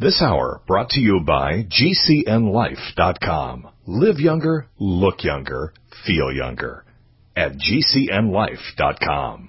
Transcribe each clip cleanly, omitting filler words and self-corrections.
This hour brought to you by GCNLife.com. Live younger, look younger, feel younger. At GCNLife.com.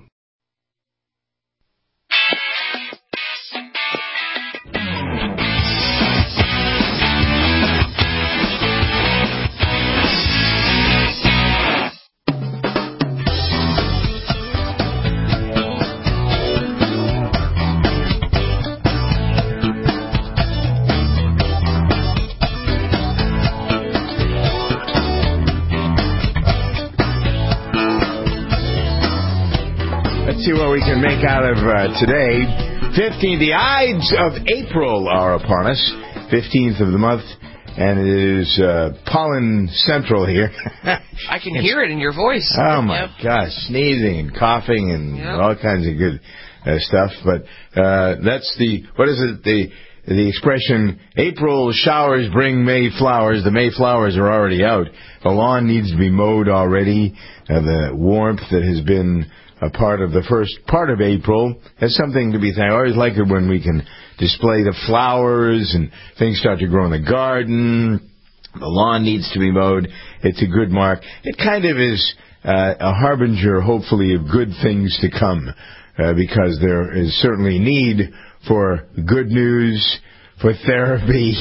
See what we can make out of today. 15th, the Ides of April are upon us. 15th of the month, and it is pollen central here. I can hear it in your voice. Oh, my gosh. Sneezing and coughing and all kinds of good stuff. But that's what is it? The expression, April showers bring May flowers. The May flowers are already out. The lawn needs to be mowed already. The warmth that has been a part of the first part of April has something to be thankful. I always like it when we can display the flowers and things start to grow in the garden. The lawn needs to be mowed. It's a good mark. It kind of is a harbinger, hopefully, of good things to come, because there is certainly need for good news, for therapy,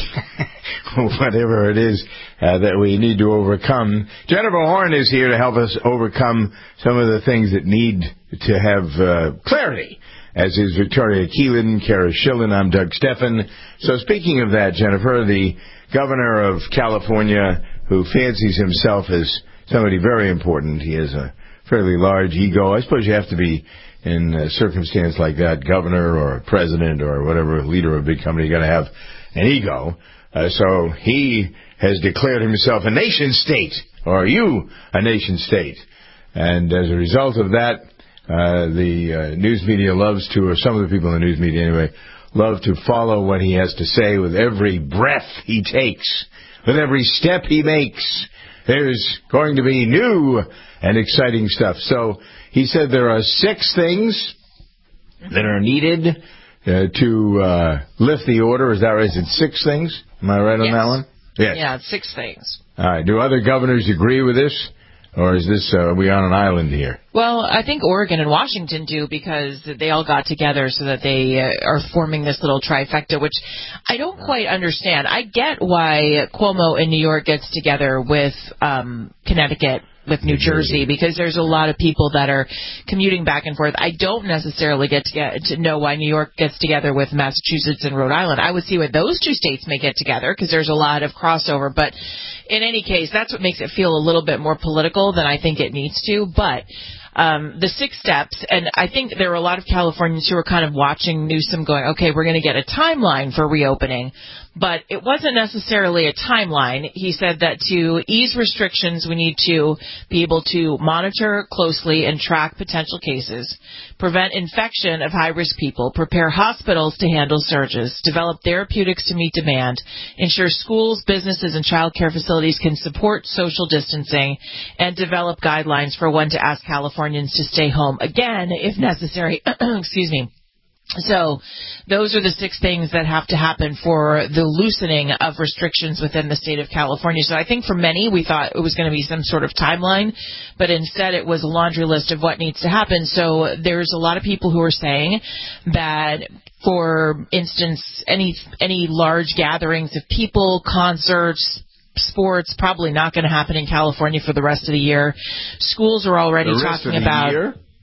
whatever it is that we need to overcome. Jennifer Horn is here to help us overcome some of the things that need to have clarity, as is Victoria Keelan, Kara Schillen. I'm Doug Steffen. So speaking of that, Jennifer, the governor of California, who fancies himself as somebody very important, he has a fairly large ego. I suppose you have to be in a circumstance like that, governor or president or whatever, leader of a big company, you got to have an ego. So he has declared himself a nation state, or you a nation state. And as a result of that, the news media loves to, or some of the people in the news media anyway, love to follow what he has to say with every breath he takes, with every step he makes. There's going to be new and exciting stuff. So he said there are 6 things that are needed to lift the order. Is that right? Is it 6 things? Am I right on that one? Yes. Yeah, it's 6 things. All right. Do other governors agree with this? Or is this, are we on an island here? Well, I think Oregon and Washington do, because they all got together so that they are forming this little trifecta, which I don't quite understand. I get why Cuomo in New York gets together with Connecticut, with New Jersey, because there's a lot of people that are commuting back and forth. I don't necessarily get to know why New York gets together with Massachusetts and Rhode Island. I would see why those 2 states may get together, because there's a lot of crossover. But in any case, that's what makes it feel a little bit more political than I think it needs to. But the 6 steps, and I think there were a lot of Californians who were kind of watching Newsom going, okay, we're going to get a timeline for reopening. But it wasn't necessarily a timeline. He said that to ease restrictions, we need to be able to monitor closely and track potential cases, prevent infection of high-risk people, prepare hospitals to handle surges, develop therapeutics to meet demand, ensure schools, businesses, and child care facilities can support social distancing, and develop guidelines for when to ask Californians to stay home again if necessary. Excuse me. So those are the 6 things that have to happen for the loosening of restrictions within the state of California. So I think for many, we thought it was going to be some sort of timeline, but instead it was a laundry list of what needs to happen. So there's a lot of people who are saying that, for instance, any large gatherings of people, concerts, sports, probably not going to happen in California for the rest of the year. Schools are already talking about...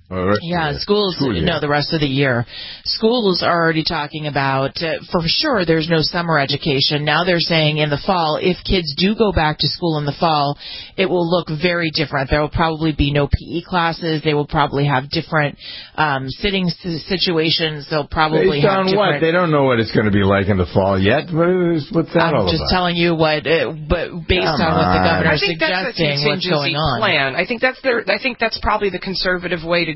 schools, no, the rest of the year. Schools are already talking about, for sure, there's no summer education. Now they're saying in the fall, if kids do go back to school in the fall, it will look very different. There will probably be no PE classes. They will probably have different sitting situations. They'll probably have different... what? They don't know what it's going to be like in the fall yet. What's that all about? I'm just telling you what, but based on what the governor is suggesting, what's going on. Plan. I think that's probably the conservative way to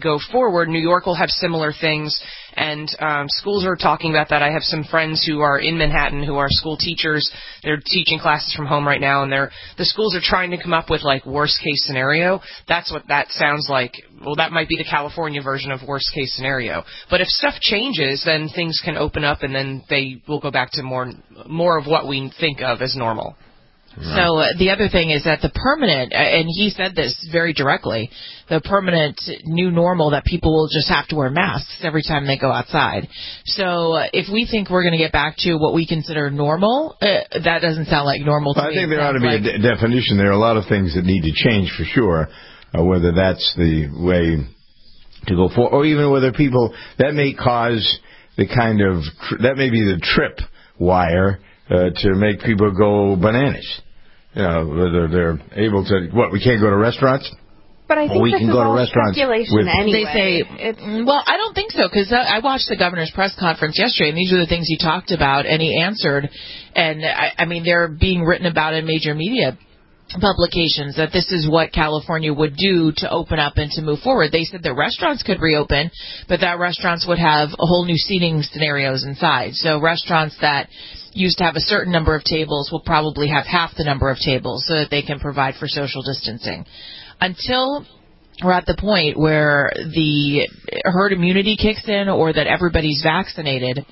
go forward. New York will have similar things, and schools are talking about that. I have some friends who are in Manhattan who are school teachers. They're teaching classes from home right now, and the schools are trying to come up with, like, worst-case scenario. That's what that sounds like. Well, that might be the California version of worst-case scenario. But if stuff changes, then things can open up, and then they will go back to more of what we think of as normal. Right. So the other thing is that the permanent, and he said this very directly, the permanent new normal that people will just have to wear masks every time they go outside. So if we think we're going to get back to what we consider normal, that doesn't sound like normal to me. I think there ought to be a definition. There are a lot of things that need to change for sure, whether that's the way to go forward, or even whether people, that may cause the kind of, that may be the trip wire to make people go bananas. Whether they're able to, we can't go to restaurants? But I think we can go to restaurants anyway. They say, well, I don't think so, because I watched the governor's press conference yesterday, and these are the things he talked about, and he answered. And, I mean, they're being written about in major media publications that this is what California would do to open up and to move forward. They said that restaurants could reopen, but that restaurants would have a whole new seating scenarios inside. So restaurants that used to have a certain number of tables will probably have half the number of tables so that they can provide for social distancing. Until we're at the point where the herd immunity kicks in or that everybody's vaccinated,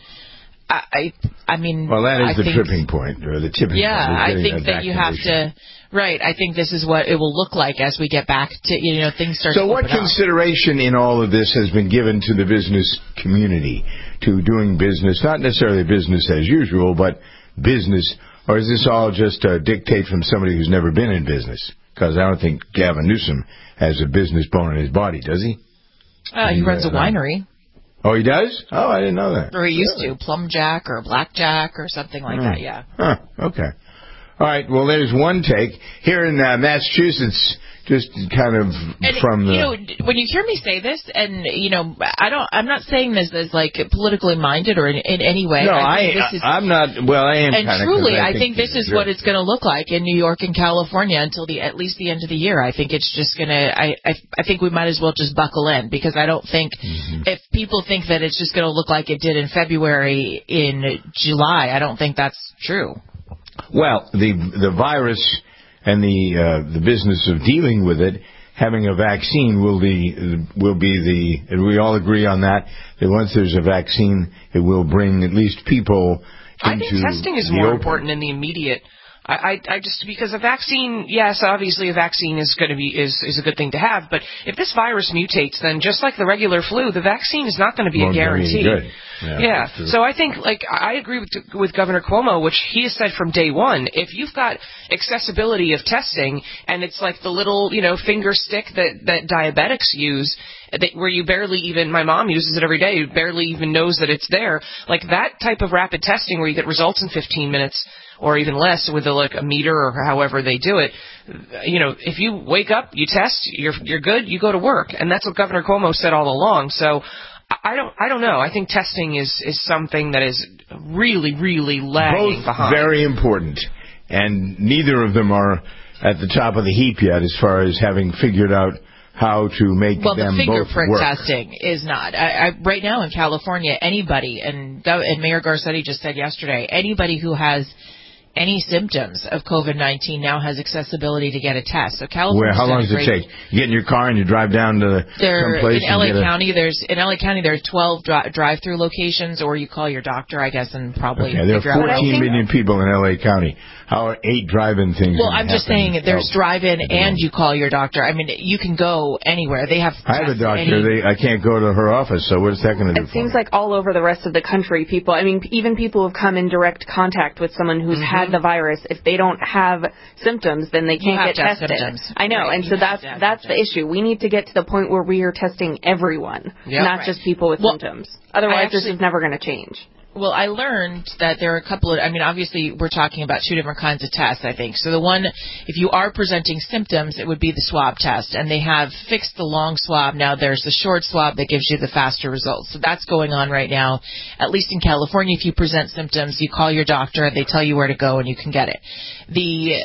I mean... Well, that is the tripping point, or the tipping point. Yeah, I think that you have to... Right, I think this is what it will look like as we get back to, things start to open up. So what consideration in all of this has been given to the business community, to doing business, not necessarily business as usual, but business, or is this all just a dictate from somebody who's never been in business? Because I don't think Gavin Newsom has a business bone in his body, does he? He runs a winery. Oh, he does? Oh, I didn't know that. Or he used to. Plumjack or Blackjack or something like that, yeah. Huh, okay. All right, well, there's one take. Here in Massachusetts, just kind of from the... when you hear me say this, and, I'm not saying this as, like, politically minded or in any way. No, I'm not... Well, I am kind of... And truly, I think this is what it's going to look like in New York and California until at least the end of the year. I think it's just going to... I think we might as well just buckle in, because I don't think... If people think that it's just going to look like it did in February, in July, I don't think that's true. Well, the virus and the business of dealing with it, having a vaccine will be and we all agree on that once there's a vaccine, it will bring at least people into I think testing is more important in the immediate. I just, because a vaccine, yes, obviously a vaccine is going to be is a good thing to have, but if this virus mutates, then just like the regular flu, the vaccine is not going to be a guarantee. Yeah. So I think, I agree with Governor Cuomo, which he has said from day one. If you've got accessibility of testing, and it's like the little, finger stick that diabetics use, where you barely even, my mom uses it every day, barely even knows that it's there. Like that type of rapid testing where you get results in 15 minutes or even less with a meter or however they do it. If you wake up, you test, you're good, you go to work. And that's what Governor Cuomo said all along. So I don't know. I think testing is something that is really, really lagging behind. Both very important. And neither of them are at the top of the heap yet as far as having figured out how to make them both work. Well, the fingerprint testing is not. Right now in California, anybody, and Mayor Garcetti just said yesterday, anybody who has any symptoms of COVID-19 now has accessibility to get a test. So California. How long does it take? You get in your car and you drive down to some place. In LA County, there's 12 drive-through locations, or you call your doctor, I guess, and probably. Okay, there are 14 million people in LA County. How are 8 drive-in things? Well, I'm just saying there's drive-in and you call your doctor. I mean, you can go anywhere. They have. I have a doctor. I can't go to her office. So what's that going to do? It seems like all over the rest of the country, people. I mean, even people who've come in direct contact with someone who's had the virus, if they don't have symptoms, then they can't get tested. Symptoms. I know, right. And so that's the issue. We need to get to the point where we are testing everyone, not just people with symptoms. Otherwise, this is never going to change. Well, I learned that there are a couple of, obviously we're talking about 2 different kinds of tests, I think. So the one, if you are presenting symptoms, it would be the swab test. And they have fixed the long swab. Now there's the short swab that gives you the faster results. So that's going on right now. At least in California, if you present symptoms, you call your doctor, they tell you where to go, and you can get it. The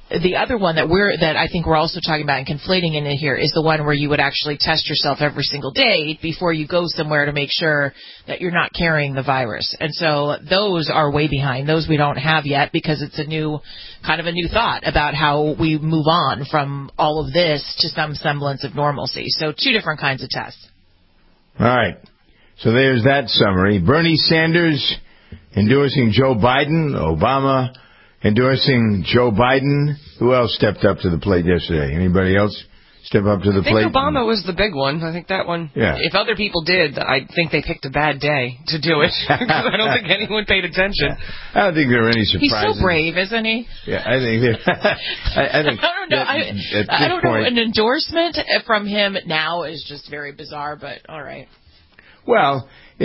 the other one that I think we're also talking about and conflating in here is the one where you would actually test yourself every single day before you go somewhere to make sure that you're not carrying the virus. And so those are way behind. Those we don't have yet because it's a new thought about how we move on from all of this to some semblance of normalcy. So 2 different kinds of tests. All right. So there's that summary. Bernie Sanders endorsing Joe Biden. Obama endorsing Joe Biden. Who else stepped up to the plate yesterday? Anybody else step up to the plate? I think Obama was the big one. I think that one. Yeah. If other people did, I think they picked a bad day to do it because I don't think anyone paid attention. Yeah. I don't think there were any surprises. He's so brave, isn't he? Yeah, I think. I think. I don't know. An endorsement from him now is just very bizarre, but all right. Well,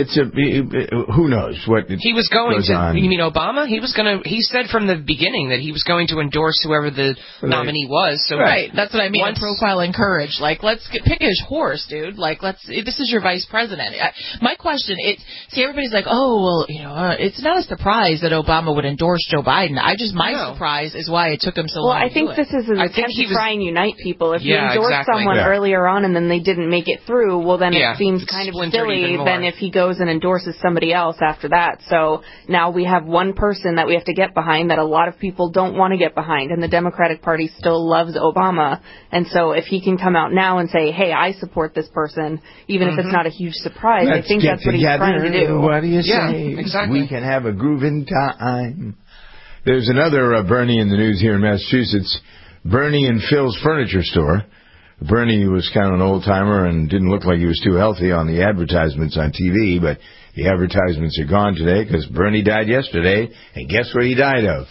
who knows what he was going to. On. You mean Obama? He said from the beginning that he was going to endorse whoever the nominee was. So right, that's what I mean. Profiling courage. Like, pick his horse, dude. Like, this is your vice president. My question is, everybody's like, oh, well, it's not a surprise that Obama would endorse Joe Biden. My surprise is why it took him so long. Well, I think this is an attempt to try and unite people. If you endorse someone earlier on and then they didn't make it through, well, then it seems kind of silly than if he goes and endorses somebody else after that. So now we have one person that we have to get behind that a lot of people don't want to get behind, and the Democratic Party still loves Obama. And so if he can come out now and say, hey, I support this person, even if it's not a huge surprise, I think that's what he's trying to do. What do you say? Yeah, exactly. We can have a grooving time. There's another Bernie in the news here in Massachusetts. Bernie and Phil's Furniture Store. Bernie was kind of an old-timer and didn't look like he was too healthy on the advertisements on TV, but the advertisements are gone today because Bernie died yesterday, and guess what he died of?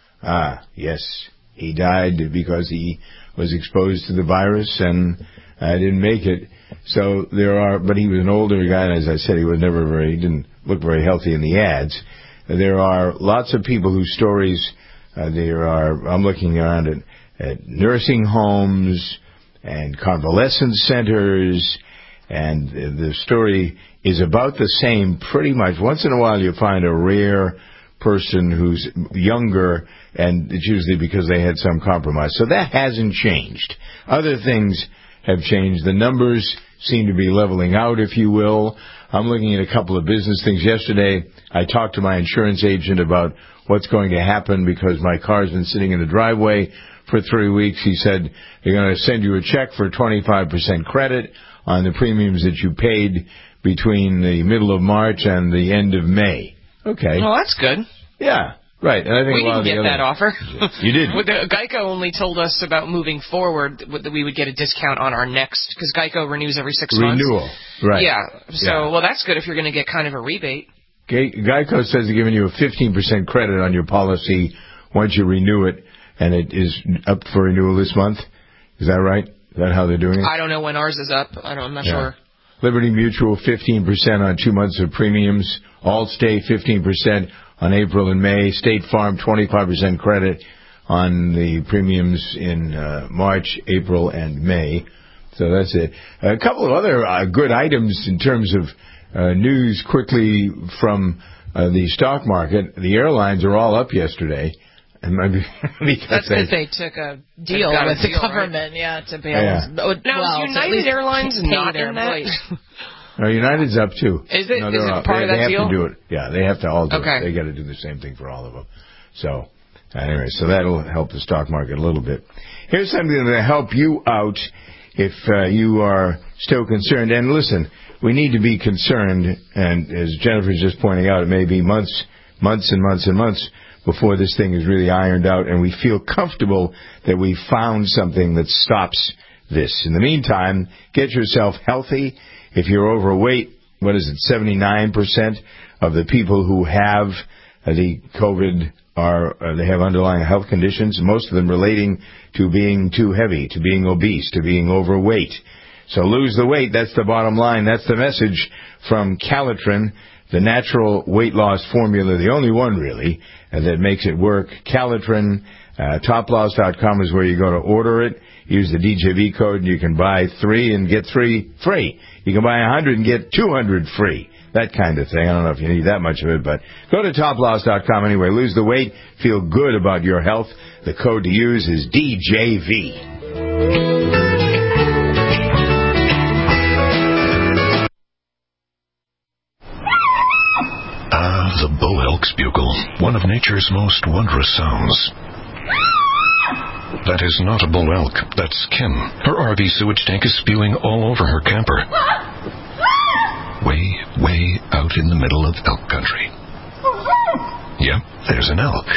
Yes, he died because he was exposed to the virus and didn't make it. So but he was an older guy, and as I said, he didn't look very healthy in the ads. There are lots of people whose stories, I'm looking around at nursing homes, and convalescent centers, and the story is about the same pretty much. Once in a while you find a rare person who's younger, and it's usually because they had some compromise. So that hasn't changed. Other things have changed. The numbers seem to be leveling out, if you will. I'm looking at a couple of business things. Yesterday, I talked to my insurance agent about what's going to happen because my car's been sitting in the driveway for 3 weeks. He said, they're going to send you a check for 25% credit on the premiums that you paid between the middle of March and the end of May. Okay. Well, that's good. Yeah, right. And I think we didn't get that offer. You did. Geico only told us about moving forward that we would get a discount on our next, because Geico renews every 6 months. Renewal, right. Yeah. So, well, that's good if you're going to get kind of a rebate. Geico says they're giving you a 15% credit on your policy once you renew it. And it is up for renewal this month. Is that right? Is that how they're doing it? I don't know when ours is up. I'm not sure. Liberty Mutual, 15% on 2 months of premiums. Allstate, 15% on April and May. State Farm, 25% credit on the premiums in March, April, and May. So that's it. A couple of other good items in terms of news quickly from the stock market. The airlines are all up yesterday. That's because they took a deal with the government, to bail. Yeah. Now, is United Airlines not in that? No, United's up too. Is it? Is it part of that deal? They have to do it. Yeah, they have to all do it. They got to do the same thing for all of them. So, anyway, that'll help the stock market a little bit. Here's something that'll help you out if you are still concerned. And listen, we need to be concerned. And as Jennifer's just pointing out, it may be months and months and months before this thing is really ironed out and we feel comfortable that we found something that stops this. In the meantime, get yourself healthy. If you're overweight, 79% of the people who have the COVID they have underlying health conditions, most of them relating to being too heavy, to being obese, to being overweight. So lose the weight. That's the bottom line. That's the message from Calitrin, the natural weight loss formula, the only one really that makes it work. Calitrin, toploss.com is where you go to order it. Use the DJV code and you can buy 3 and get 3 free. You can buy 100 and get 200 free. that kind of thing. I don't know if you need that much of it, but go to toploss.com anyway. Lose the weight. Feel good about your health. The code to use is DJV. The Bull Elk's bugle, one of nature's most wondrous sounds. That is not a bull elk, that's Kim. Her RV sewage tank is spewing all over her camper. Way out in the middle of elk country. Yep, there's an elk.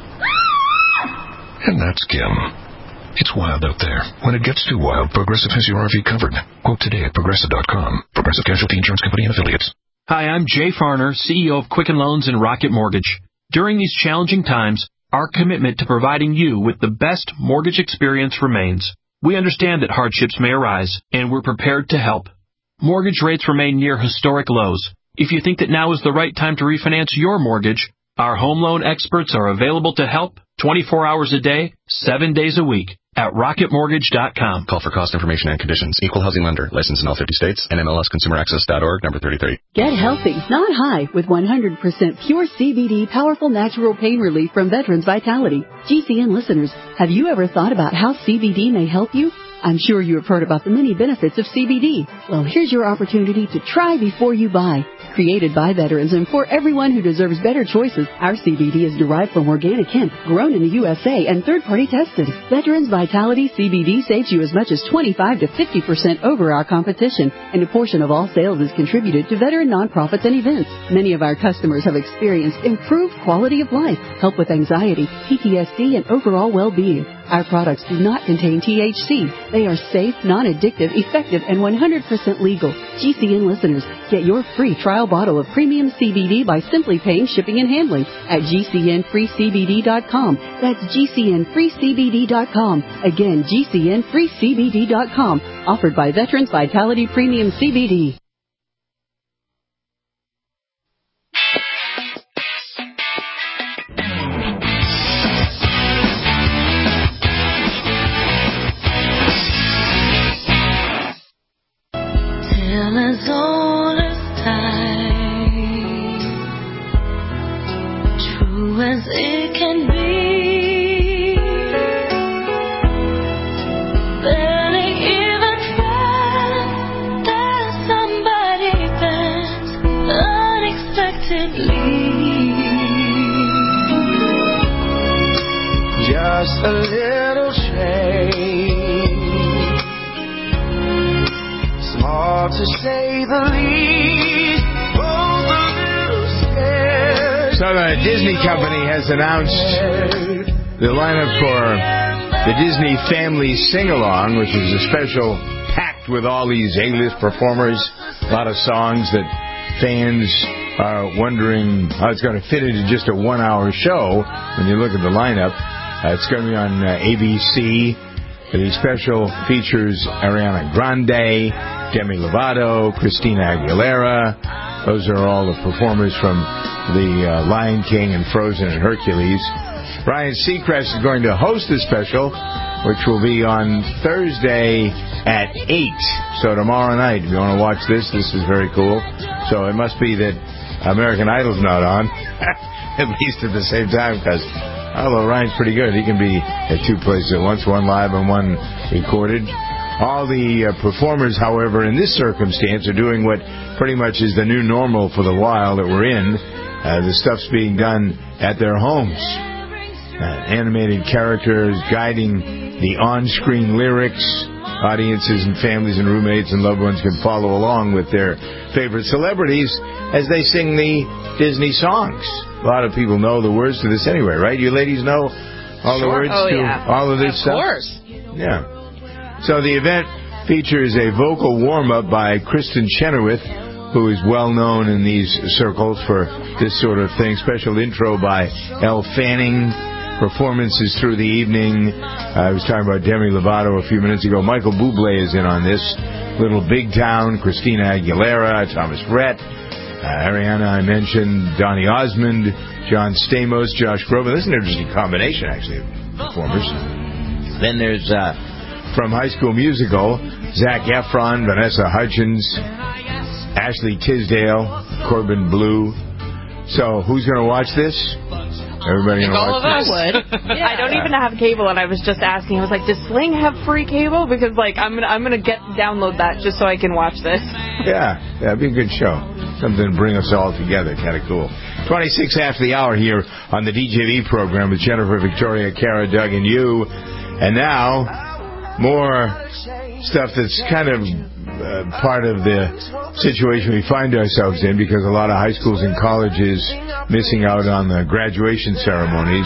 And that's Kim. It's wild out there. When it gets too wild, Progressive has your RV covered. Quote today at Progressive.com. Progressive Casualty Insurance Company and Affiliates. Hi, I'm Jay Farner, CEO of Quicken Loans and Rocket Mortgage. During these challenging times, our commitment to providing you with the best mortgage experience remains. We understand that hardships may arise, and we're prepared to help. Mortgage rates remain near historic lows. If you think that now is the right time to refinance your mortgage, our home loan experts are available to help 24 hours a day, 7 days a week at rocketmortgage.com. Call for cost information and conditions. Equal housing lender. Licensed in all 50 states. NMLSconsumeraccess.org, number 33. Get healthy, not high, with 100% pure CBD powerful natural pain relief from Veterans Vitality. GCN listeners, have you ever thought about how CBD may help you? I'm sure you have heard about the many benefits of CBD. Well, here's your opportunity to try before you buy. Created by veterans and for everyone who deserves better choices, our CBD is derived from organic hemp, grown in the USA, and third-party tested. Veterans Vitality CBD saves you as much as 25 to 50% over our competition, and a portion of all sales is contributed to veteran nonprofits and events. Many of our customers have experienced improved quality of life, help with anxiety, PTSD, and overall well-being. Our products do not contain THC. They are safe, non-addictive, effective, and 100% legal. GCN listeners, get your free trial bottle of premium CBD by simply paying shipping and handling at GCNFreeCBD.com. That's GCNFreeCBD.com. Again, GCNFreeCBD.com. Offered by Veterans Vitality Premium CBD. As old as time, true as it can be, barely even friends, there's somebody bent unexpectedly. Just a little change, small to say the least, both a little scared. So the Disney company has announced the lineup for the Disney Family Sing-Along, which is a special packed with all these A-list performers, a lot of songs that fans are wondering how it's going to fit into just a 1-hour show when you look at the lineup. It's going to be on ABC. The special features Ariana Grande, Demi Lovato, Christina Aguilera. Those are all the performers from the Lion King and Frozen and Hercules. Ryan Seacrest is going to host the special, which will be on Thursday at 8. So tomorrow night, if you want to watch this is very cool. So it must be that American Idol's not on, at least at the same time, because although Ryan's pretty good, he can be at two places at once, one live and one recorded. All the performers, however, in this circumstance are doing what pretty much is the new normal for the while that we're in. The stuff's being done at their homes. Animated characters guiding the on-screen lyrics. Audiences and families and roommates and loved ones can follow along with their favorite celebrities as they sing the Disney songs. A lot of people know the words to this anyway, right? You ladies know all the words to all of this stuff? Of course. Yeah. So the event features a vocal warm-up by Kristen Chenoweth, who is well known in these circles for this sort of thing. Special intro by Elle Fanning. Performances through the evening. I was talking about Demi Lovato a few minutes ago. Michael Bublé is in on this. Little Big Town, Christina Aguilera, Thomas Rhett, Ariana I mentioned, Donny Osmond, John Stamos, Josh Groban. This is an interesting combination, actually, of performers. Then there's, from High School Musical, Zac Efron, Vanessa Hudgens, Ashley Tisdale, Corbin Blue. So who's going to watch this? Everybody going to watch this? Would. Yeah. I don't even have cable, and I was just asking. I was like, does Sling have free cable? Because I'm gonna download that just so I can watch this. Yeah, that'd be a good show. Something to bring us all together. Kind of cool. 26 after the hour here on the DJV program with Jennifer, Victoria, Kara, Doug, and you. And now, more stuff that's kind of part of the situation we find ourselves in, because a lot of high schools and colleges missing out on the graduation ceremonies.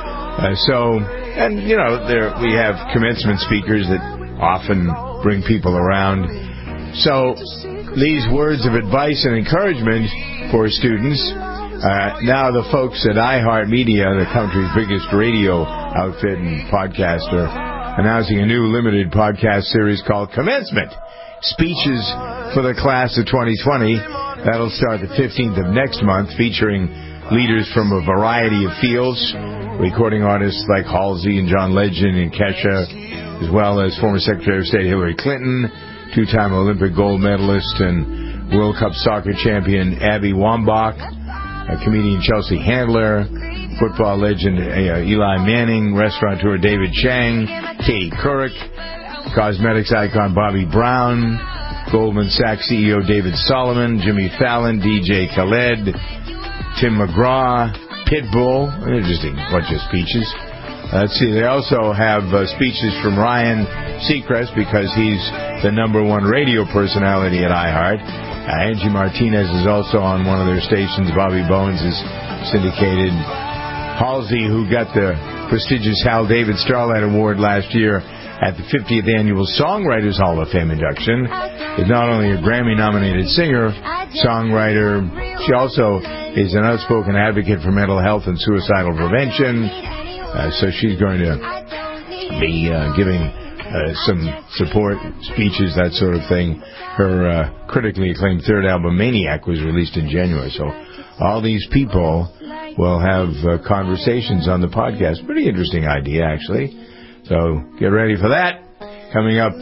We have commencement speakers that often bring people around. So these words of advice and encouragement for students. Now the folks at iHeartMedia, the country's biggest radio outfit and podcaster, announcing a new limited podcast series called Commencement. Speeches for the class of 2020. That'll start the 15th of next month, featuring leaders from a variety of fields, recording artists like Halsey and John Legend and Kesha, as well as former Secretary of State Hillary Clinton, two-time Olympic gold medalist and World Cup soccer champion Abby Wambach, comedian Chelsea Handler, football legend Eli Manning, restaurateur David Chang, Katie Couric, cosmetics icon Bobby Brown, Goldman Sachs CEO David Solomon, Jimmy Fallon, DJ Khaled, Tim McGraw, Pitbull, an interesting bunch of speeches. Let's see, they also have speeches from Ryan Seacrest, because he's the #1 radio personality at iHeart. Angie Martinez is also on one of their stations. Bobby Bones is syndicated. Halsey, who got the prestigious Hal David Starlight Award last year at the 50th Annual Songwriters Hall of Fame induction, is not only a Grammy-nominated singer, songwriter, she also is an outspoken advocate for mental health and suicidal prevention. So she's going to be giving some support speeches, that sort of thing. Her critically acclaimed third album, Maniac, was released in January. So all these people will have conversations on the podcast. Pretty interesting idea, actually. So get ready for that. Coming up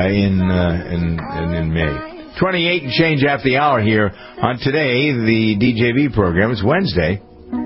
in May. 28 and change after the hour here on today, the DJV program. It's Wednesday.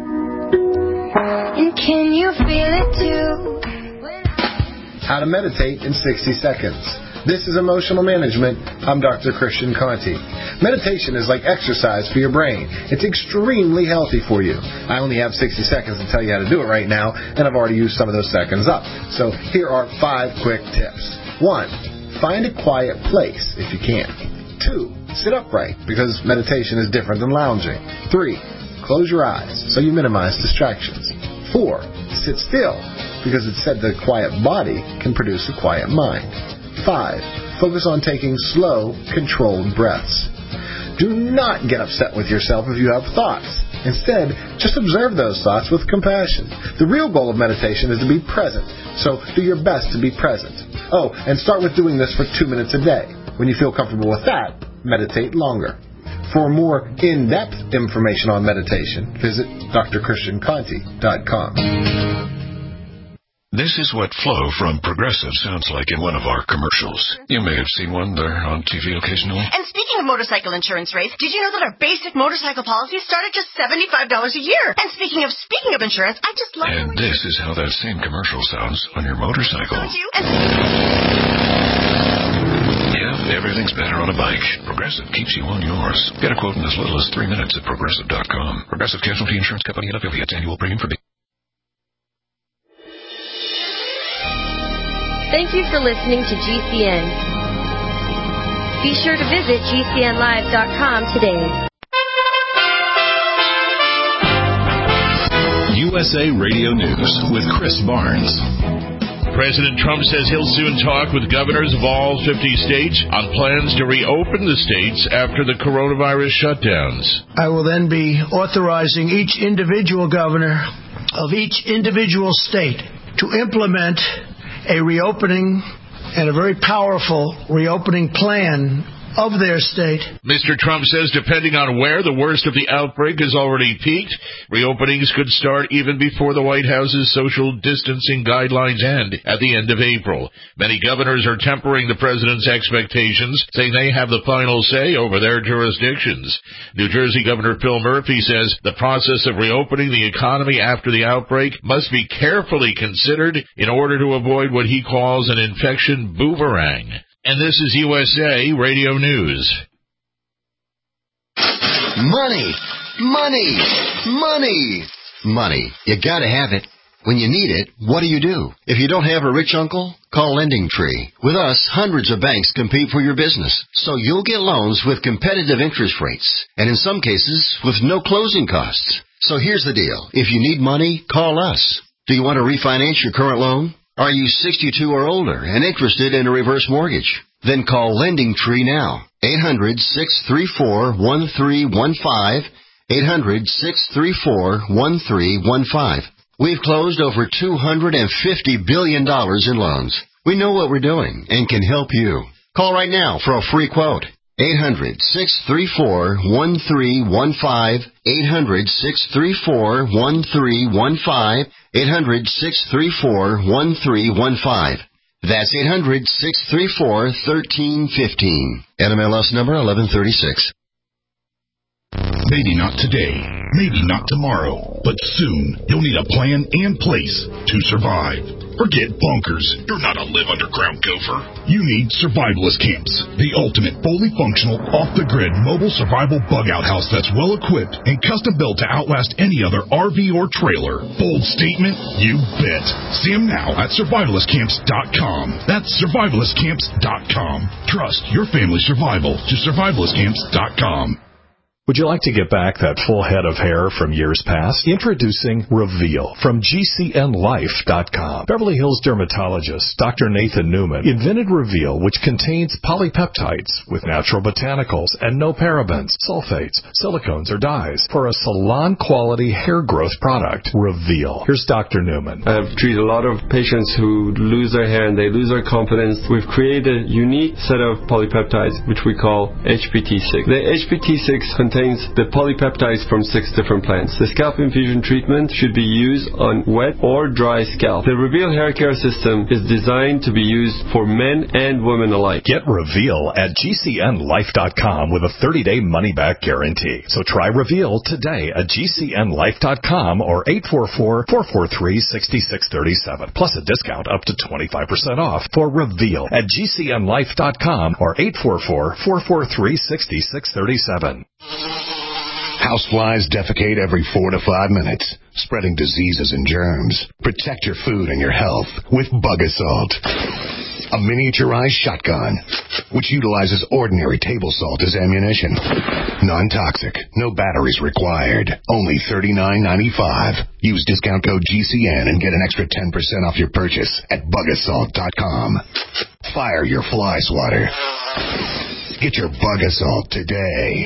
And can you feel it too? How to meditate in 60 seconds. This is Emotional Management. I'm Dr. Christian Conti. Meditation is like exercise for your brain. It's extremely healthy for you. I only have 60 seconds to tell you how to do it right now, and I've already used some of those seconds up. So here are 5 quick tips. 1. Find a quiet place if you can. 2. Sit upright, because meditation is different than lounging. 3. Close your eyes so you minimize distractions. 4. Sit still, because it's said that a quiet body can produce a quiet mind. 5. Focus on taking slow, controlled breaths. Do not get upset with yourself if you have thoughts. Instead, just observe those thoughts with compassion. The real goal of meditation is to be present, so do your best to be present. Oh, and start with doing this for 2 minutes a day. When you feel comfortable with that, meditate longer. For more in-depth information on meditation, visit drchristianconti.com. This is what Flo from Progressive sounds like in one of our commercials. You may have seen one there on TV occasionally. And speaking of motorcycle insurance rates, did you know that our basic motorcycle policies start at just $75 a year? And speaking of insurance, I just love... And this is how that same commercial sounds on your motorcycle. Don't you? Yeah, everything's better on a bike. Progressive keeps you on yours. Get a quote in as little as 3 minutes at Progressive.com. Progressive Casualty Insurance Company and affiliates. Annual premium for... Thank you for listening to GCN. Be sure to visit GCNlive.com today. USA Radio News with Chris Barnes. President Trump says he'll soon talk with governors of all 50 states on plans to reopen the states after the coronavirus shutdowns. I will then be authorizing each individual governor of each individual state to implement a reopening and a very powerful reopening plan of their state. Mr. Trump says depending on where the worst of the outbreak has already peaked, reopenings could start even before the White House's social distancing guidelines end at the end of April. Many governors are tempering the president's expectations, saying they have the final say over their jurisdictions. New Jersey Governor Phil Murphy says the process of reopening the economy after the outbreak must be carefully considered in order to avoid what he calls an infection boomerang. And this is USA Radio News. Money, money, money, money. You gotta have it. When you need it, what do? If you don't have a rich uncle, call LendingTree. With us, hundreds of banks compete for your business, so you'll get loans with competitive interest rates, and in some cases, with no closing costs. So here's the deal. If you need money, call us. Do you want to refinance your current loan? Are you 62 or older and interested in a reverse mortgage? Then call LendingTree now. 800-634-1315. 800-634-1315. We've closed over $250 billion in loans. We know what we're doing and can help you. Call right now for a free quote. 800-634-1315. 800-634-1315. 800-634-1315. That's 800-634-1315. NMLS number 1136. Maybe not today, maybe not tomorrow, but soon you'll need a plan and place to survive. Forget bunkers. You're not a live underground gopher. You need survivalist camps, the ultimate fully functional, off-the-grid mobile survival bug-out house that's well-equipped and custom-built to outlast any other RV or trailer. Bold statement? You bet. See them now at survivalistcamps.com. That's survivalistcamps.com. Trust your family's survival to survivalistcamps.com. Would you like to get back that full head of hair from years past? Introducing Reveal from GCNLife.com. Beverly Hills dermatologist Dr. Nathan Newman invented Reveal, which contains polypeptides with natural botanicals and no parabens, sulfates, silicones, or dyes for a salon-quality hair growth product. Reveal. Here's Dr. Newman. I've treated a lot of patients who lose their hair and they lose their confidence. We've created a unique set of polypeptides, which we call HPT6. The HPT6 contains the polypeptides from 6 different plants. The scalp infusion treatment should be used on wet or dry scalp. The Reveal hair care system is designed to be used for men and women alike. Get Reveal at GCNLife.com with a 30-day money-back guarantee. So try Reveal today at GCNLife.com or 844-443-6637. Plus a discount up to 25% off for Reveal at GCNLife.com or 844-443-6637. Houseflies defecate every 4 to 5 minutes, spreading diseases and germs. Protect your food and your health with Bug Assault. A miniaturized shotgun, which utilizes ordinary table salt as ammunition. Non-toxic, no batteries required. Only $39.95. Use discount code GCN and get an extra 10% off your purchase at bugassault.com. Fire your fly swatter. Get your Bug Assault today.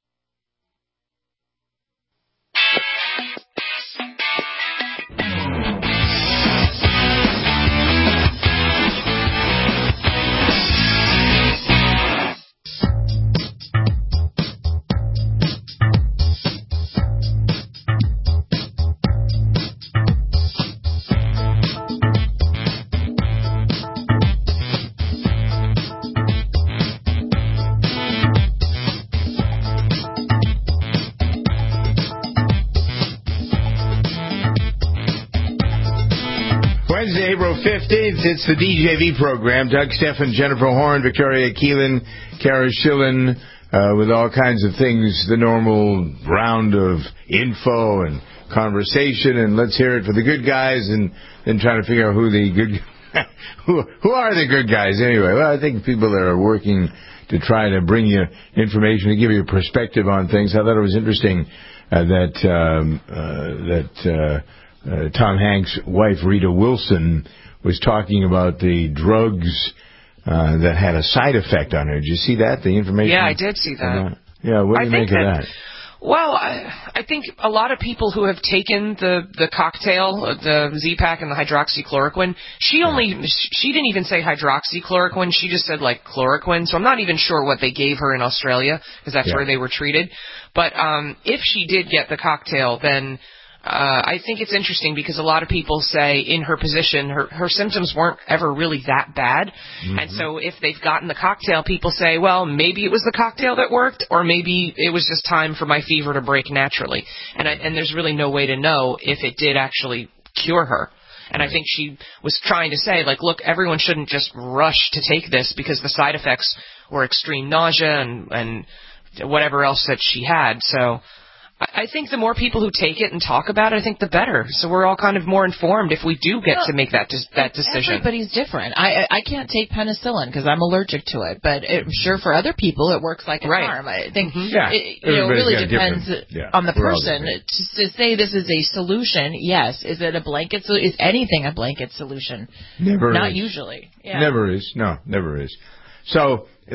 Wednesday, April 15th, it's the DJV program. Doug Steffen, Jennifer Horn, Victoria Keelan, Kara Schillen, with all kinds of things, the normal round of info and conversation, and let's hear it for the good guys, and then trying to figure out who the good who are the good guys anyway. Well, I think people that are working to try to bring you information, to give you a perspective on things. I thought it was interesting that Tom Hanks' wife, Rita Wilson, was talking about the drugs that had a side effect on her. Did you see that, the information? Yeah, I did see that. Yeah, what do you make of that? Well, I think a lot of people who have taken the cocktail, the Z-Pak and the hydroxychloroquine, she didn't even say hydroxychloroquine. She just said, like, chloroquine. So I'm not even sure what they gave her in Australia, because that's where they were treated. But if she did get the cocktail, then I think it's interesting because a lot of people say in her position, her symptoms weren't ever really that bad. Mm-hmm. And so if they've gotten the cocktail, people say, well, maybe it was the cocktail that worked, or maybe it was just time for my fever to break naturally. And there's really no way to know if it did actually cure her. And I think she was trying to say, like, look, everyone shouldn't just rush to take this because the side effects were extreme nausea and whatever else that she had. So I think the more people who take it and talk about it, I think the better. So we're all kind of more informed if we do get to make that decision. Everybody's different. I can't take penicillin because I'm allergic to it, but I'm sure for other people it works like a charm. I think it really depends on the person. To say this is a solution, yes. Is it a blanket solution? Is anything a blanket solution? Never Not is. Usually. Yeah. Never is. No, never is. So as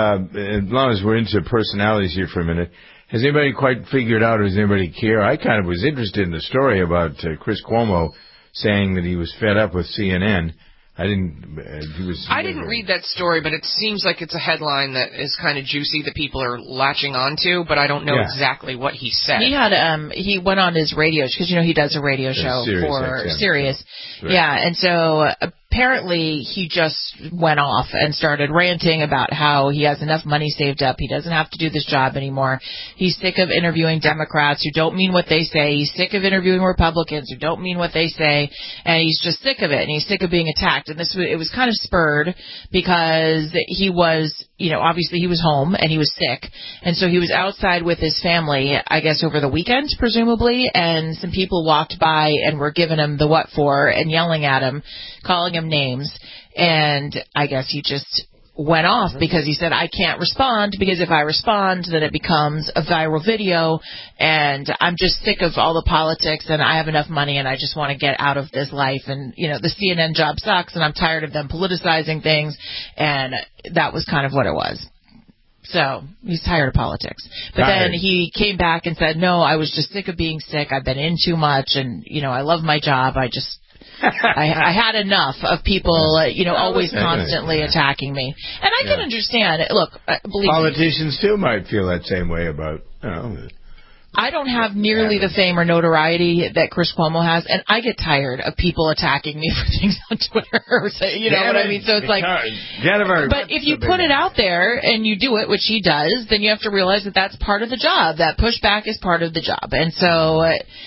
long as we're into personalities here for a minute, has anybody quite figured out, or does anybody care? I kind of was interested in the story about Chris Cuomo saying that he was fed up with CNN. I didn't read that story, but it seems like it's a headline that is kind of juicy that people are latching onto, but I don't know exactly what he said. He went on his radio, because, he does a radio show for Sirius. Right. Yeah, and so apparently he just went off and started ranting about how he has enough money saved up. He doesn't have to do this job anymore. He's sick of interviewing Democrats who don't mean what they say. He's sick of interviewing Republicans who don't mean what they say. And he's just sick of it. And he's sick of being attacked. And it was kind of spurred because he was, obviously he was home and he was sick. And so he was outside with his family, I guess over the weekend, presumably. And some people walked by and were giving him the what for and yelling at him, calling him names, and I guess he just went off because he said, I can't respond because if I respond, then it becomes a viral video, and I'm just sick of all the politics, and I have enough money, and I just want to get out of this life, and, the CNN job sucks, and I'm tired of them politicizing things, and that was kind of what it was. So he's tired of politics. But then he came back and said, no, I was just sick of being sick. I've been in too much, and, I love my job. I had enough of people, always constantly attacking me. And I can understand. Look, believe politicians too might feel that same way about, I don't have nearly the fame or notoriety that Chris Cuomo has, and I get tired of people attacking me for things on Twitter. What I mean? So it's like, but if you put it out there and you do it, which he does, then you have to realize that that's part of the job. That pushback is part of the job. And so,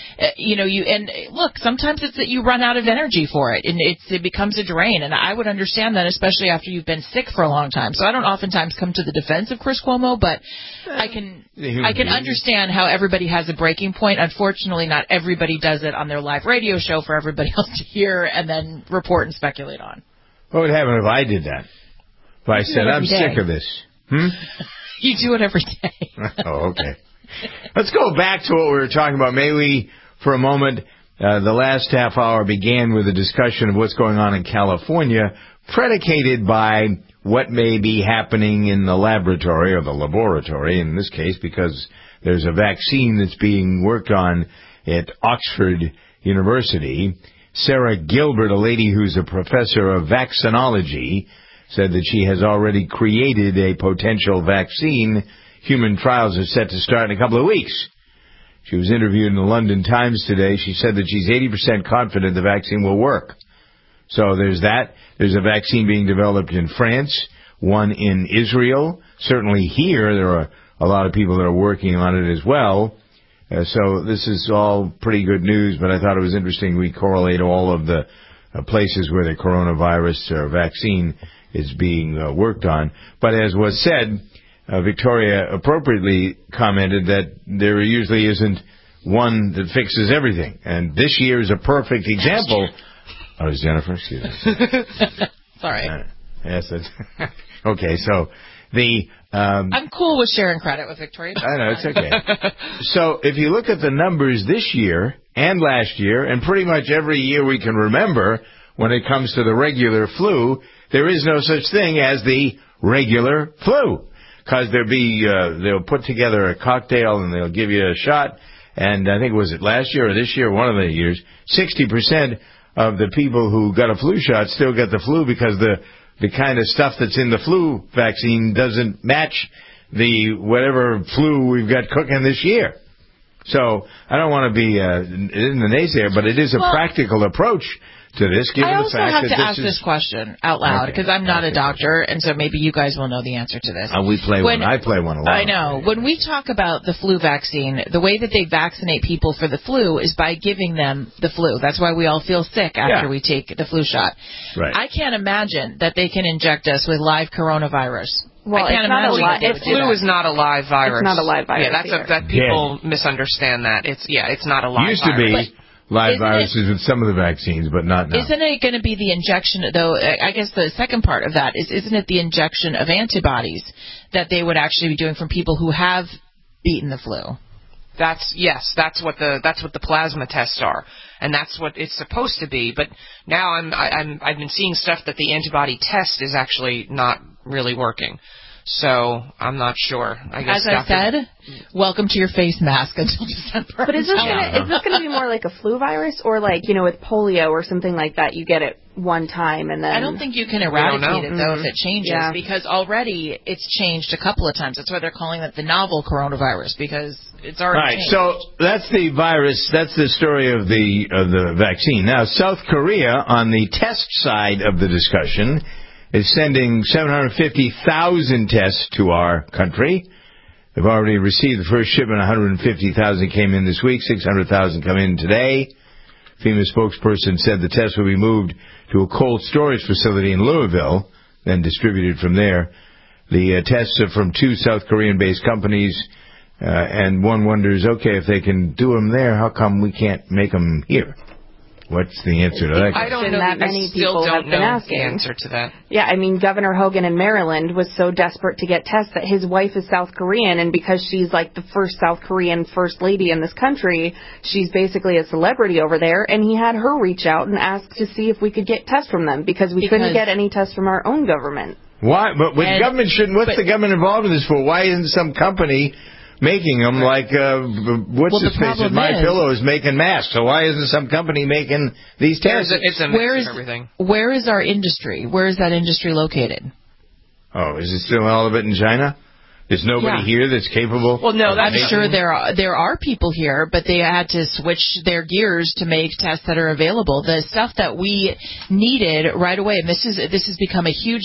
look, sometimes it's that you run out of energy for it, and it becomes a drain. And I would understand that, especially after you've been sick for a long time. So I don't oftentimes come to the defense of Chris Cuomo, but I can understand how everybody has a breaking point. Unfortunately, not everybody does it on their live radio show for everybody else to hear and then report and speculate on. What would happen if I did that? If I said, I'm sick of this? You do it every day. Oh, okay. Let's go back to what we were talking about. May we, for a moment, the last half hour began with a discussion of what's going on in California, predicated by what may be happening in the laboratory, or the laboratory in this case, because there's a vaccine that's being worked on at Oxford University. Sarah Gilbert, a lady who's a professor of vaccinology, said that she has already created a potential vaccine. Human trials are set to start in a couple of weeks. She was interviewed in the London Times today. She said that she's 80% confident the vaccine will work. So there's that. There's a vaccine being developed in France, one in Israel. Certainly here there are a lot of people that are working on it as well. So this is all pretty good news, but I thought it was interesting we correlate all of the places where the coronavirus vaccine is being worked on. But as was said, Victoria appropriately commented that there usually isn't one that fixes everything. And this year is a perfect example. Oh, it's Jennifer? Excuse me. Sorry. Yes. Okay, so I'm cool with sharing credit with Victoria. I know, it's okay. So if you look at the numbers this year and last year, and pretty much every year we can remember when it comes to the regular flu, there is no such thing as the regular flu. because they'll put together a cocktail and they'll give you a shot. And I think, was it last year or this year, one of the years, 60% of the people who got a flu shot still get the flu because the kind of stuff that's in the flu vaccine doesn't match the whatever flu we've got cooking this year. So I don't want to be in the naysayer, but it is a practical approach to this, given the fact that I also have to ask this question out loud, because I'm not a doctor, and so maybe you guys will know the answer to this. I play one a lot. I know. When we talk about the flu vaccine, the way that they vaccinate people for the flu is by giving them the flu. That's why we all feel sick after we take the flu shot. Right. I can't imagine that they can inject us with live coronavirus. Well, I can't imagine flu is not a live virus. It's not a live virus. Yeah, that people misunderstand that. It's not a live virus. Used to be. Live viruses with some of the vaccines, but not now. Isn't it going to be the injection, though? I guess the second part of that is, isn't it the injection of antibodies that they would actually be doing from people who have beaten the flu? That's what the plasma tests are, and that's what it's supposed to be. But now I've been seeing stuff that the antibody test is actually not really working. So I'm not sure. I guess as I said, welcome to your face mask until December. But is this going to be more like a flu virus, or like, with polio or something like that? You get it one time and then. I don't think you can eradicate it though if it changes, because already it's changed a couple of times. That's why they're calling it the novel coronavirus, because it's already changed. So that's the virus. That's the story of the vaccine. Now, South Korea on the test side of the discussion is sending 750,000 tests to our country. They've already received the first shipment. 150,000 came in this week. 600,000 come in today. FEMA spokesperson said the tests will be moved to a cold storage facility in Louisville, then distributed from there. The tests are from 2 South Korean-based companies, and one wonders, okay, if they can do them there, how come we can't make them here? What's the answer to that question? I don't know. That many people have been asking. The answer to that. Yeah, I mean, Governor Hogan in Maryland was so desperate to get tests that his wife is South Korean, and because she's like the first South Korean first lady in this country, she's basically a celebrity over there, and he had her reach out and ask to see if we could get tests from them, because we couldn't get any tests from our own government. Why? But with government shouldn't. What's the government involved in this for? Why isn't some company making them like what's his face at My Pillow is making masks? So why isn't some company making these tests? It's a mix of everything. Where is our industry? Where is that industry located? Oh, is it still all of it in China? There's nobody here that's capable? Well, no, I'm sure there are people here, but they had to switch their gears to make tests that are available. The stuff that we needed right away, and this has become a huge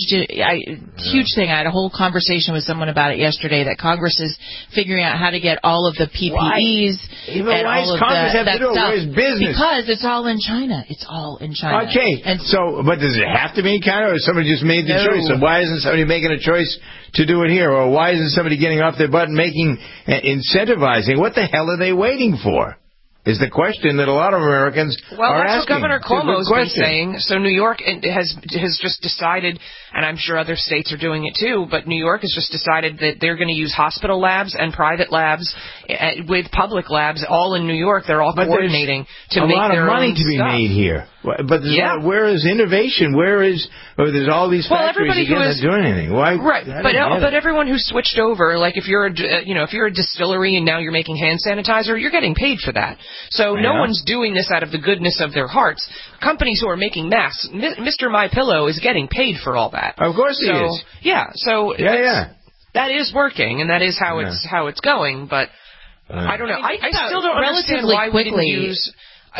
thing. I had a whole conversation with someone about it yesterday, that Congress is figuring out how to get all of the PPEs and all of that stuff. Business? Because it's all in China. It's all in China. Okay. And so, but does it have to be in China, or somebody just made the choice? So why isn't somebody making a choice to do it here? Or why isn't somebody getting off their butt and incentivizing? What the hell are they waiting for? Is the question that a lot of Americans are asking. Well, that's what Governor Cuomo's been saying. So New York has just decided, and I'm sure other states are doing it too, but New York has just decided that they're going to use hospital labs and private labs with public labs all in New York. They're all coordinating to make their own stuff. A lot of money to be made here. But where is innovation? There's all these factories not doing anything. Why? Right. But everyone who switched over, like if you're a distillery and now you're making hand sanitizer, you're getting paid for that. So no one's doing this out of the goodness of their hearts. Companies who are making masks, Mr. My Pillow is getting paid for all that. Of course he is. Yeah. So that is working, and that is how it's going. But I don't know. I still don't understand why we didn't use.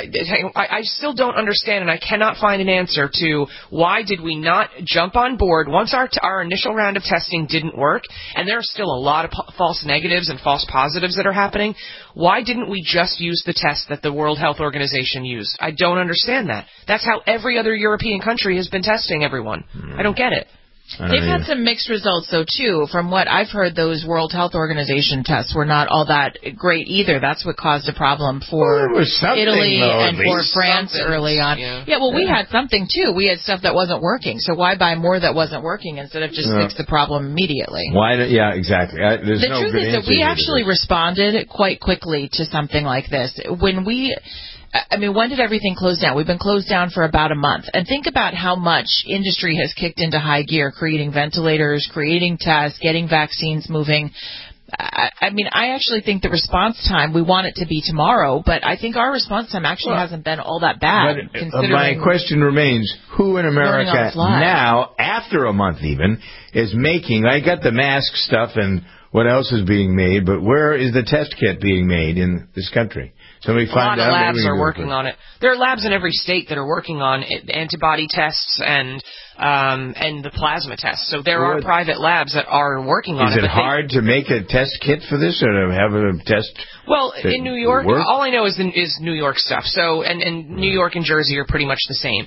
I still don't understand, and I cannot find an answer to why did we not jump on board once our initial round of testing didn't work, and there are still a lot of false negatives and false positives that are happening. Why didn't we just use the test that the World Health Organization used? I don't understand that. That's how every other European country has been testing everyone. I don't get it. They've had some mixed results, though, too. From what I've heard, those World Health Organization tests were not all that great either. That's what caused a problem for Italy and for France early on. Yeah, well, we had something, too. We had stuff that wasn't working. So why buy more that wasn't working instead of just fix the problem immediately? Yeah, exactly. The truth is that we actually responded quite quickly to something like this. When we I mean, when did everything close down? We've been closed down for about a month. And think about how much industry has kicked into high gear, creating ventilators, creating tests, getting vaccines moving. I mean, I actually think the response time, we want it to be tomorrow, but I think our response time actually hasn't been all that bad. But my question remains, who in America now, after a month even, is making, I got the mask stuff and what else is being made, but where is the test kit being made in this country? Somebody find out. A lot of labs are working on it. There are labs in every state that are working on antibody tests and the plasma tests. So there are private labs that are working on it. Is it hard to make a test kit for this, or to have a test? Well, in New York, all I know is New York stuff. So, and New York and Jersey are pretty much the same.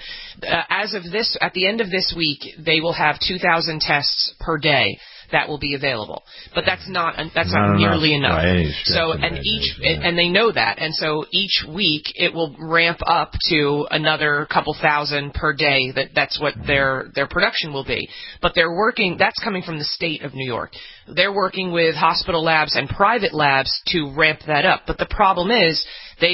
As of this, at the end of this week, they will have 2,000 tests per day that will be available, but that's not nearly enough. So, and they know that, and so each week it will ramp up to another couple thousand per day. That's what their production will be. But they're working. That's coming from the state of New York. They're working with hospital labs and private labs to ramp that up. But the problem is,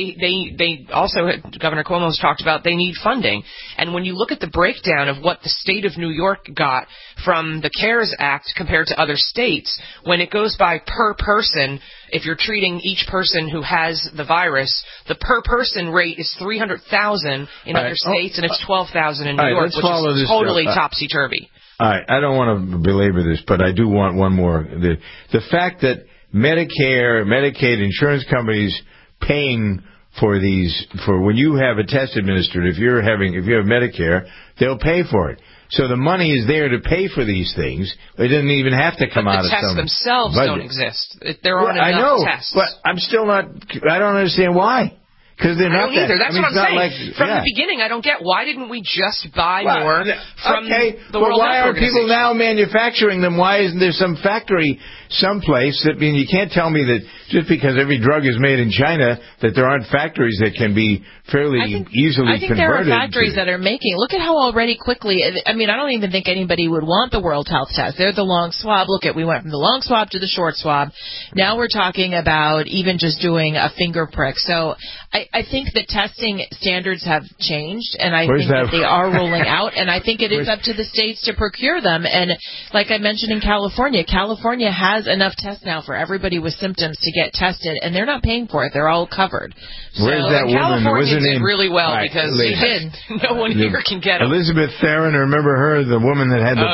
they also, Governor Cuomo has talked about, they need funding. And when you look at the breakdown of what the state of New York got from the CARES Act compared to other states, when it goes by per person, if you're treating each person who has the virus, the per person rate is $300,000 in other states, and it's $12,000 in New York, which is totally topsy-turvy. All right, I don't want to belabor this, but I do want one more. The fact that Medicare, Medicaid, insurance companies paying for when you have a test administered, if you have Medicare, they'll pay for it. So the money is there to pay for these things. It doesn't even have to come out of some budget. The tests themselves don't exist. There aren't enough tests. But I'm still not. I don't understand why. Because they're not I don't either. That's what I'm saying. Like, from the beginning, I don't get why didn't we just buy more from the World Health Organization? Why are people now manufacturing them? Why isn't there some factory someplace? You can't tell me that just because every drug is made in China that there aren't factories that can be fairly easily converted. I think there are factories that are making. Look at how already quickly. I mean, I don't even think anybody would want the World Health Test. They're the long swab. We went from the long swab to the short swab. Now we're talking about even just doing a finger prick. So I think the testing standards have changed, and I think that they are rolling out, and I think it is up to the states to procure them. And like I mentioned in California has enough tests now for everybody with symptoms to get tested, and they're not paying for it. They're all covered. Where's that woman? California did really well because no one here can get them. Elizabeth Theron, remember her, the woman that had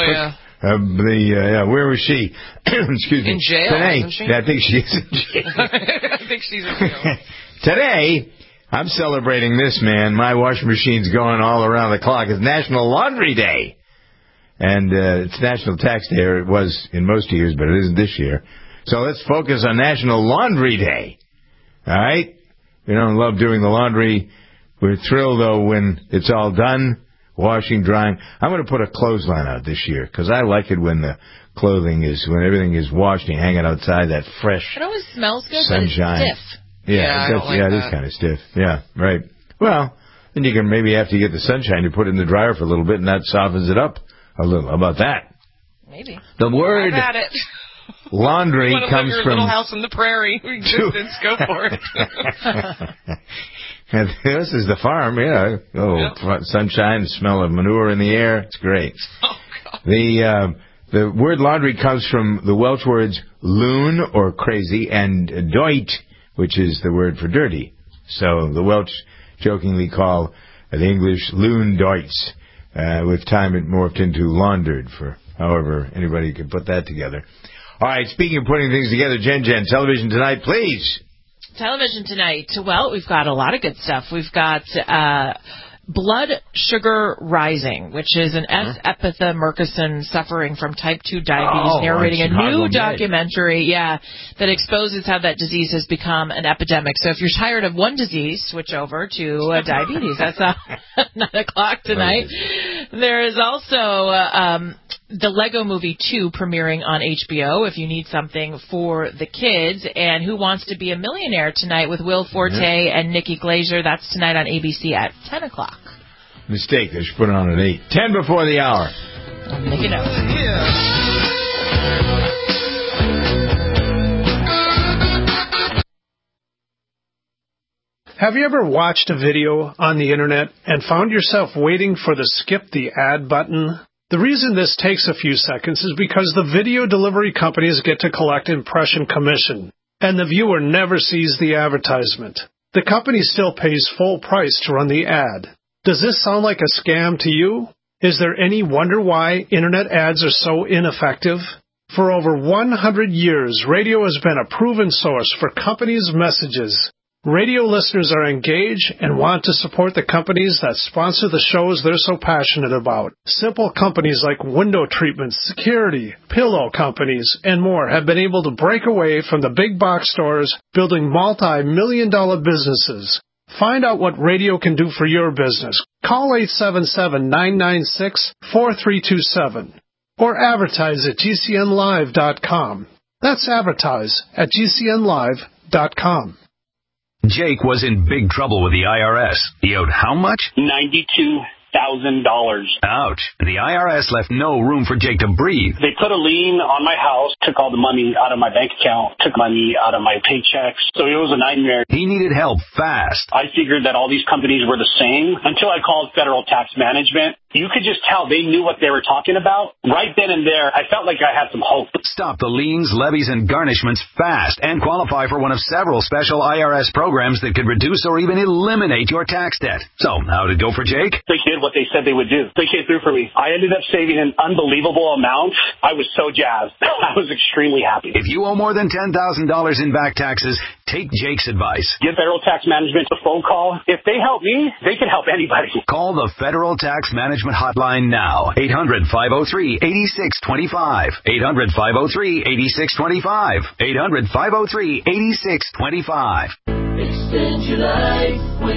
the where was she? Excuse me. In jail, today. Isn't she? I think she is in jail. I think she's in jail. Today, I'm celebrating this, man. My washing machine's going all around the clock. It's National Laundry Day. And it's National Tax Day, or it was in most years, but it isn't this year. So let's focus on National Laundry Day. All right? We don't love doing the laundry. We're thrilled, though, when it's all done, washing, drying. I'm going to put a clothesline out this year, because I like it when the when everything is washed and hanging outside, that fresh sunshine. It always smells good, sunshine. But it's stiff. It is kind of stiff. Yeah, right. Well, then you can maybe after you get the sunshine, you put it in the dryer for a little bit, and that softens it up a little. How about that? Maybe. The word laundry comes from little house in the prairie. Existence. Go for it. And this is the farm, yeah. Sunshine, the smell of manure in the air. It's great. Oh, God. The word laundry comes from the Welsh words loon, or crazy, and doit, which is the word for dirty. So the Welsh jokingly call the English loon doits. With time it morphed into laundered, for however anybody could put that together. All right, speaking of putting things together, Jen, television tonight, please. Television tonight. Well, we've got a lot of good stuff. We've got Blood Sugar Rising, which is an S. Epitha Murkison suffering from type 2 diabetes, narrating a new documentary, that exposes how that disease has become an epidemic. So if you're tired of one disease, switch over to diabetes. That's 9 o'clock tonight. There is also the Lego Movie 2 premiering on HBO, if you need something for the kids. And Who Wants to Be a Millionaire tonight with Will Forte and Nikki Glaser. That's tonight on ABC at 10 o'clock. Mistake. They should put it on at 8. 10 before the hour. I'm making notes. Have you ever watched a video on the internet and found yourself waiting for the skip the ad button? The reason this takes a few seconds is because the video delivery companies get to collect impression commission, and the viewer never sees the advertisement. The company still pays full price to run the ad. Does this sound like a scam to you? Is there any wonder why internet ads are so ineffective? For over 100 years, radio has been a proven source for companies' messages. Radio listeners are engaged and want to support the companies that sponsor the shows they're so passionate about. Simple companies like window treatments, security, pillow companies, and more have been able to break away from the big box stores, building multi-million-dollar businesses. Find out what radio can do for your business. Call 877-996-4327 or advertise at GCNlive.com. That's advertise at GCNlive.com. Jake was in big trouble with the IRS. He owed how much? $92,000. Ouch. The IRS left no room for Jake to breathe. They put a lien on my house, took all the money out of my bank account, took money out of my paychecks. So it was a nightmare. He needed help fast. I figured that all these companies were the same until I called Federal Tax Management. You could just tell they knew what they were talking about. Right then and there, I felt like I had some hope. Stop the liens, levies, and garnishments fast and qualify for one of several special IRS programs that could reduce or even eliminate your tax debt. So, how did it go for Jake? They did what they said they would do. They came through for me. I ended up saving an unbelievable amount. I was so jazzed. I was extremely happy. If you owe more than $10,000 in back taxes, take Jake's advice. Give Federal Tax Management a phone call. If they help me, they can help anybody. Call the Federal Tax Management hotline now. 800-503-8625. 800-503-8625. 800-503-8625. Extend your life with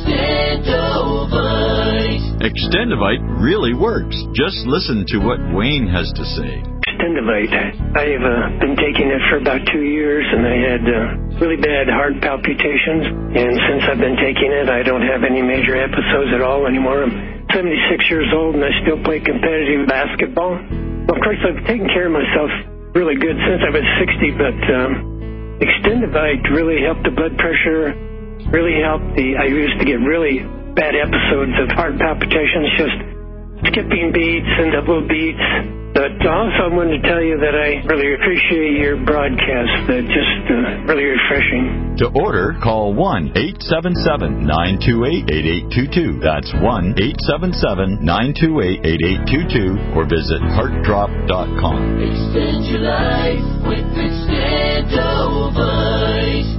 Extendovite. Extendovite really works. Just listen to what Wayne has to say. Extendovite. I've been taking it for about 2 years, and I had really bad heart palpitations. And since I've been taking it, I don't have any major episodes at all anymore. I'm 76 years old, and I still play competitive basketball. Well, of course, I've taken care of myself really good since I was 60, but Extendovite really helped the blood pressure, really helped I used to get really bad episodes of heart palpitations, just skipping beats and double beats. But also I wanted to tell you that I really appreciate your broadcast. Just really refreshing. To order, call 1-877-928-8822. That's 1-877-928-8822 or visit heartdrop.com. Extend your life with Extendovite.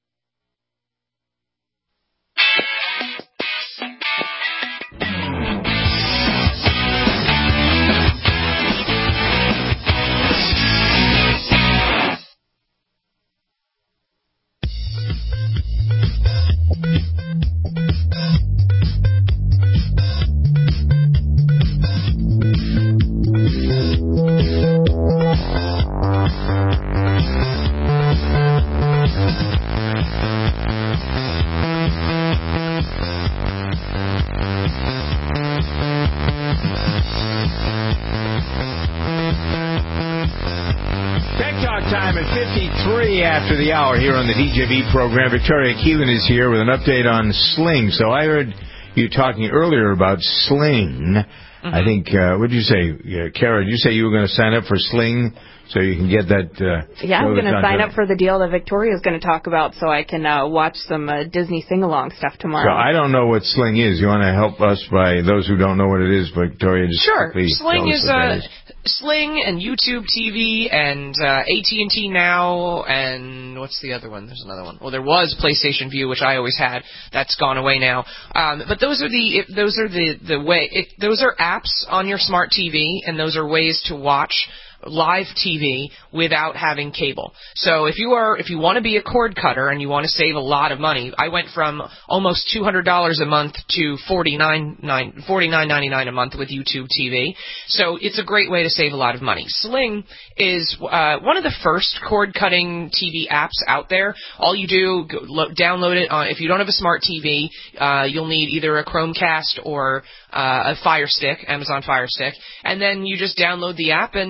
After the hour here on the DJV program, Victoria Keelan is here with an update on Sling. So I heard you talking earlier about Sling. Mm-hmm. I think, what did you say, Kara? Did you say you were going to sign up for Sling so you can get that? Yeah, I'm going to sign up for the deal that Victoria is going to talk about so I can watch some Disney sing-along stuff tomorrow. So I don't know what Sling is. You want to help us by those who don't know what it is, Victoria? Just sure. Sling is Sling and YouTube TV and AT&T Now and what's the other one? There's another one. Well, there was PlayStation View, which I always had. That's gone away now. But those are those are apps on your smart TV, and those are ways to watch live TV without having cable. So if you want to be a cord cutter and you want to save a lot of money, I went from almost $200 a month to $49.99 a month with YouTube TV. So it's a great way to save a lot of money. Sling is one of the first cord cutting TV apps out there. All you do, download it on. If you don't have a smart TV, you'll need either a Chromecast or a Fire Stick, Amazon Fire Stick, and then you just download the app and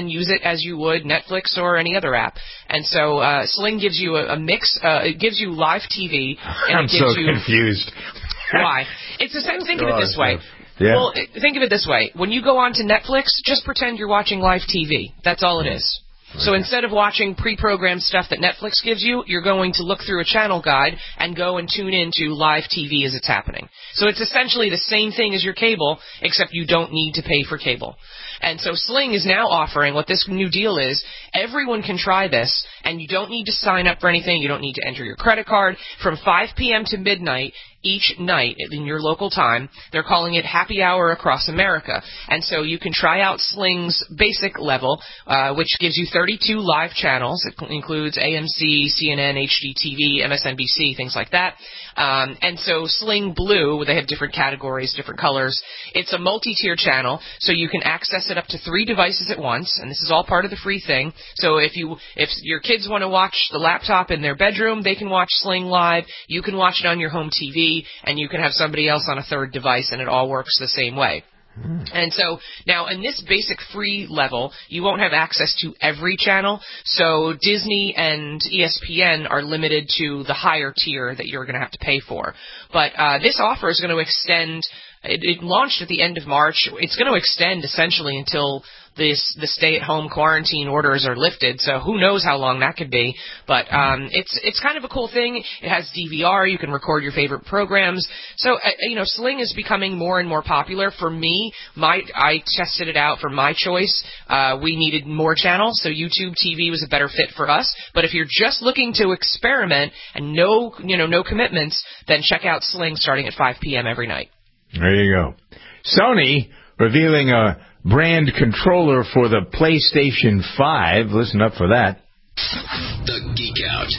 can use it as you would Netflix or any other app. And so Sling gives you a mix. It gives you live TV. And I'm it gives so confused. Why? It's the same. Think of it this way. Yeah. Well, think of it this way. When you go on to Netflix, just pretend you're watching live TV. That's all it is. So instead of watching pre-programmed stuff that Netflix gives you, you're going to look through a channel guide and go and tune into live TV as it's happening. So it's essentially the same thing as your cable, except you don't need to pay for cable. And so Sling is now offering what this new deal is. Everyone can try this, and you don't need to sign up for anything. You don't need to enter your credit card. From 5 p.m. to midnight each night in your local time, they're calling it Happy Hour across America. And so you can try out Sling's basic level, which gives you 32 live channels. It includes AMC, CNN, HGTV, MSNBC, things like that. And so Sling Blue, they have different categories, different colors. It's a multi-tier channel, so you can access it up to 3 devices at once, and this is all part of the free thing. So if your kids want to watch the laptop in their bedroom, they can watch Sling Live. You can watch it on your home TV, and you can have somebody else on a third device, and it all works the same way. And so now in this basic free level, you won't have access to every channel. So Disney and ESPN are limited to the higher tier that you're going to have to pay for. But this offer is going to extend. It launched at the end of March. It's going to extend essentially until the stay-at-home quarantine orders are lifted. So who knows how long that could be. But it's kind of a cool thing. It has DVR. You can record your favorite programs. So Sling is becoming more and more popular. For me, I tested it out for my choice. We needed more channels, so YouTube TV was a better fit for us. But if you're just looking to experiment and no commitments, then check out Sling starting at 5 p.m. every night. There you go. Sony revealing a brand controller for the PlayStation 5. Listen up for that. The Geek Out.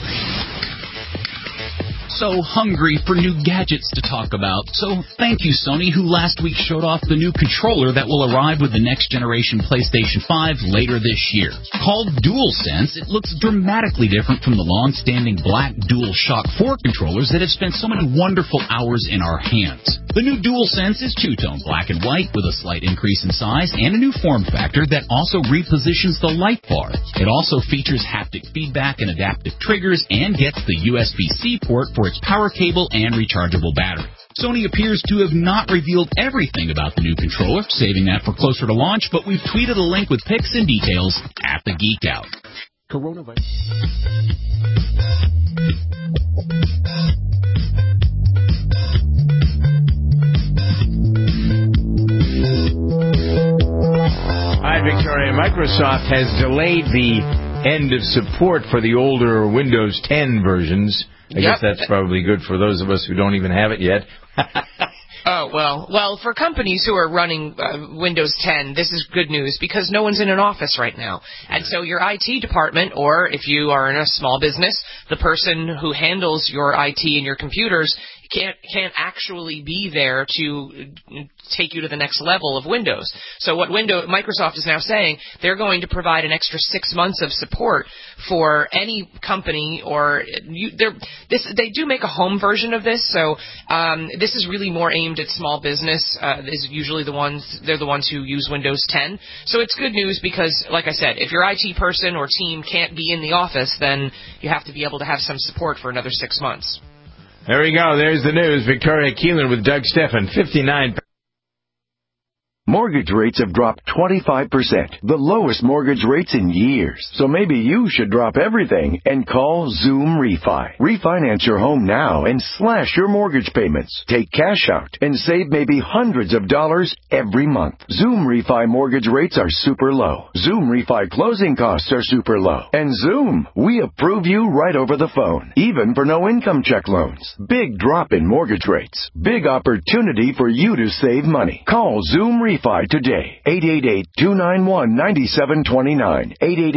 So hungry for new gadgets to talk about. So thank you, Sony, who last week showed off the new controller that will arrive with the next generation PlayStation 5 later this year. Called DualSense, it looks dramatically different from the long-standing black DualShock 4 controllers that have spent so many wonderful hours in our hands. The new DualSense is two-tone black and white with a slight increase in size and a new form factor that also repositions the light bar. It also features haptic feedback and adaptive triggers and gets the USB-C port for its power cable and rechargeable battery. Sony appears to have not revealed everything about the new controller, saving that for closer to launch, but we've tweeted a link with pics and details at the Geek Out. Coronavirus. Hi, Victoria. Microsoft has delayed the end of support for the older Windows 10 versions. I guess that's probably good for those of us who don't even have it yet. Well, for companies who are running Windows 10, this is good news because no one's in an office right now. And so your IT department, or if you are in a small business, the person who handles your IT and your computers can't actually be there to take you to the next level of Windows. So what Microsoft is now saying, they're going to provide an extra 6 months of support for any company, or they do make a home version of this. So this is really more aimed at small business. Is usually they're the ones who use Windows 10. So it's good news because, like I said, if your IT person or team can't be in the office, then you have to be able to have some support for another 6 months. There we go. There's the news. Victoria Keelan with Doug Steffen, 59. Mortgage rates have dropped 25%, the lowest mortgage rates in years. So maybe you should drop everything and call Zoom Refi. Refinance your home now and slash your mortgage payments. Take cash out and save maybe hundreds of dollars every month. Zoom Refi mortgage rates are super low. Zoom Refi closing costs are super low. And Zoom, we approve you right over the phone, even for no income check loans. Big drop in mortgage rates. Big opportunity for you to save money. Call Zoom Refi today. 888-291-9729.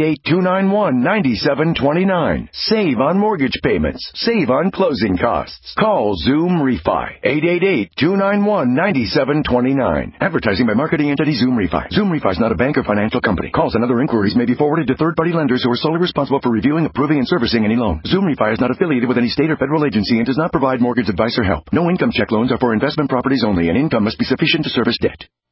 888-291-9729. Save on mortgage payments. Save on closing costs. Call Zoom Refi. 888-291-9729. Advertising by marketing entity Zoom Refi. Zoom Refi is not a bank or financial company. Calls and other inquiries may be forwarded to third-party lenders who are solely responsible for reviewing, approving, and servicing any loan. Zoom Refi is not affiliated with any state or federal agency and does not provide mortgage advice or help. No income check loans are for investment properties only, and income must be sufficient to service debt.